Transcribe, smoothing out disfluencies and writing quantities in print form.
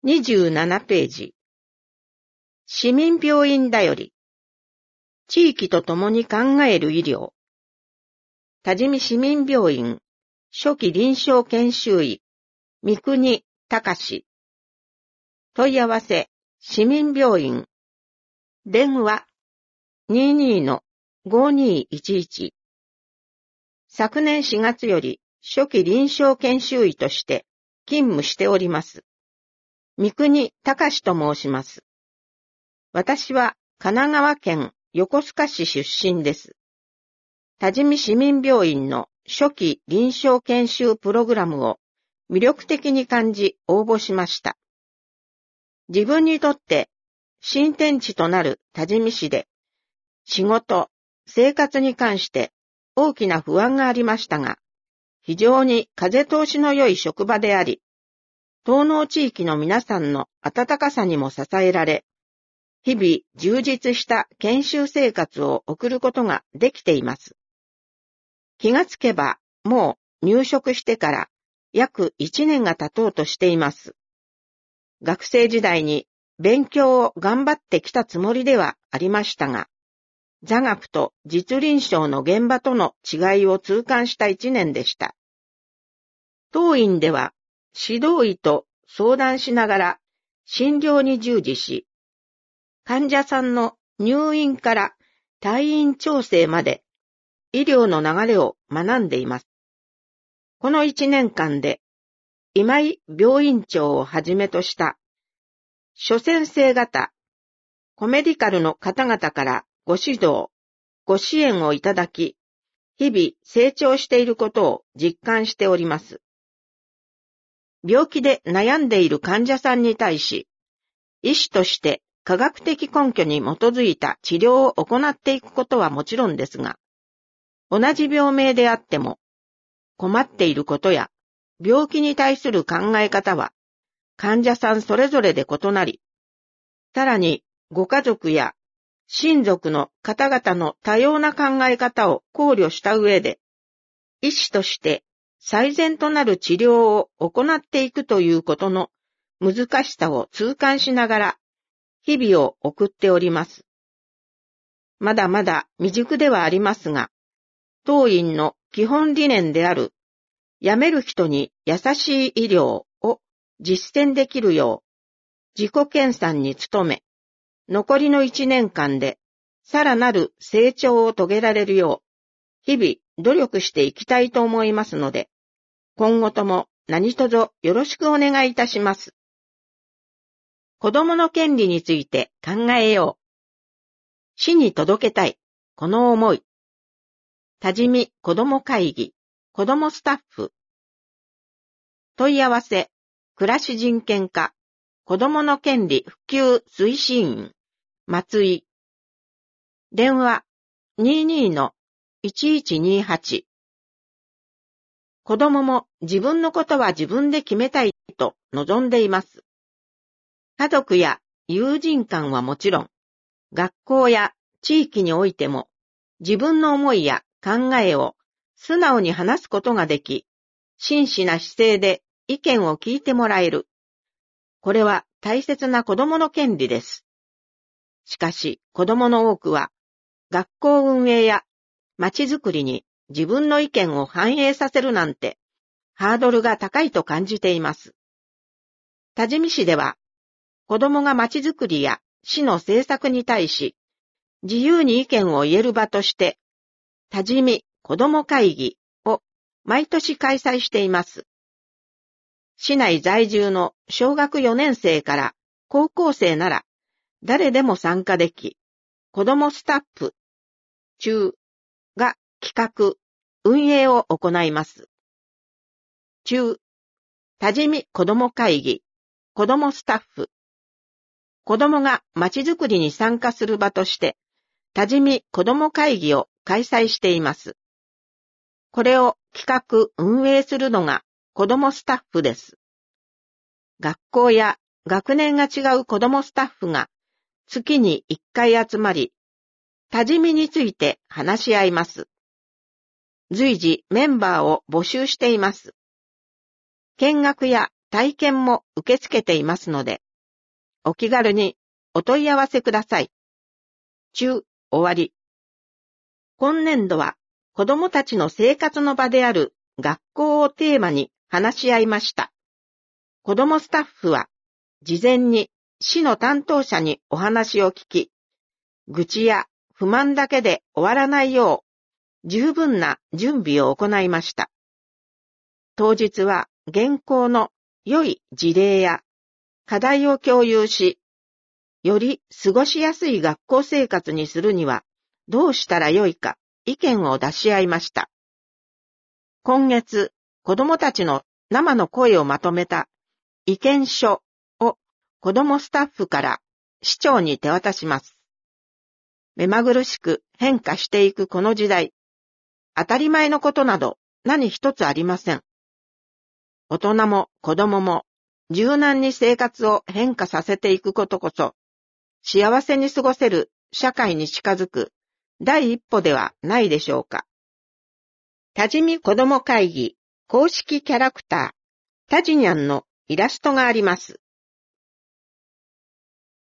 27ページ。市民病院だより。地域と共に考える医療。多治見市民病院、初期臨床研修医、三国隆。問い合わせ、市民病院。電話、22-5211。昨年4月より初期臨床研修医として勤務しております。三国隆と申します。私は神奈川県横須賀市出身です。多治見市民病院の初期臨床研修プログラムを魅力的に感じ応募しました。自分にとって新天地となる多治見市で仕事、生活に関して大きな不安がありましたが、非常に風通しの良い職場であり、東農地域の皆さんの温かさにも支えられ、日々充実した研修生活を送ることができています。気がつけば、もう入職してから約1年が経とうとしています。学生時代に勉強を頑張ってきたつもりではありましたが、座学と実臨床の現場との違いを痛感した1年でした。当院では、指導医と相談しながら診療に従事し、患者さんの入院から退院調整まで医療の流れを学んでいます。この1年間で今井病院長をはじめとした諸先生方、コメディカルの方々からご指導、ご支援をいただき、日々成長していることを実感しております。病気で悩んでいる患者さんに対し、医師として科学的根拠に基づいた治療を行っていくことはもちろんですが、同じ病名であっても、困っていることや病気に対する考え方は患者さんそれぞれで異なり、さらにご家族や親族の方々の多様な考え方を考慮した上で、医師として最善となる治療を行っていくということの難しさを痛感しながら日々を送っております。まだまだ未熟ではありますが、当院の基本理念である病める人に優しい医療を実践できるよう自己研鑽に努め、残りの1年間でさらなる成長を遂げられるよう日々努力していきたいと思いますので、今後とも何卒よろしくお願いいたします。子供の権利について考えよう。市に届けたい、この思い。多治見子ども会議、子どもスタッフ。問い合わせ、暮らし人権課、子どもの権利普及推進員、松井。電話、22-1128。子供も自分のことは自分で決めたいと望んでいます。家族や友人間はもちろん、学校や地域においても、自分の思いや考えを素直に話すことができ、真摯な姿勢で意見を聞いてもらえる。これは大切な子供の権利です。しかし子供の多くは、学校運営や街づくりに自分の意見を反映させるなんて、ハードルが高いと感じています。多治見市では、子供が街づくりや市の政策に対し、自由に意見を言える場として、多治見子ども会議を毎年開催しています。市内在住の小学4年生から高校生なら誰でも参加でき、子どもスタッフ中が企画、運営を行います。中、多治見子ども会議、子どもスタッフ。子どもがまちづくりに参加する場として、多治見子ども会議を開催しています。これを企画、運営するのが子どもスタッフです。学校や学年が違う子どもスタッフが月に1回集まり、多治見について話し合います。随時メンバーを募集しています。見学や体験も受け付けていますので、お気軽にお問い合わせください。終わり。今年度は子どもたちの生活の場である学校をテーマに話し合いました。子どもスタッフは事前に市の担当者にお話を聞き、愚痴や不満だけで終わらないよう十分な準備を行いました。当日は現行の良い事例や課題を共有し、より過ごしやすい学校生活にするにはどうしたらよいか意見を出し合いました。今月、子どもたちの生の声をまとめた意見書を子どもスタッフから市長に手渡します。目まぐるしく変化していくこの時代、当たり前のことなど何一つありません。大人も子供も柔軟に生活を変化させていくことこそ、幸せに過ごせる社会に近づく第一歩ではないでしょうか。多治見子ども会議公式キャラクター、タジニャンのイラストがあります。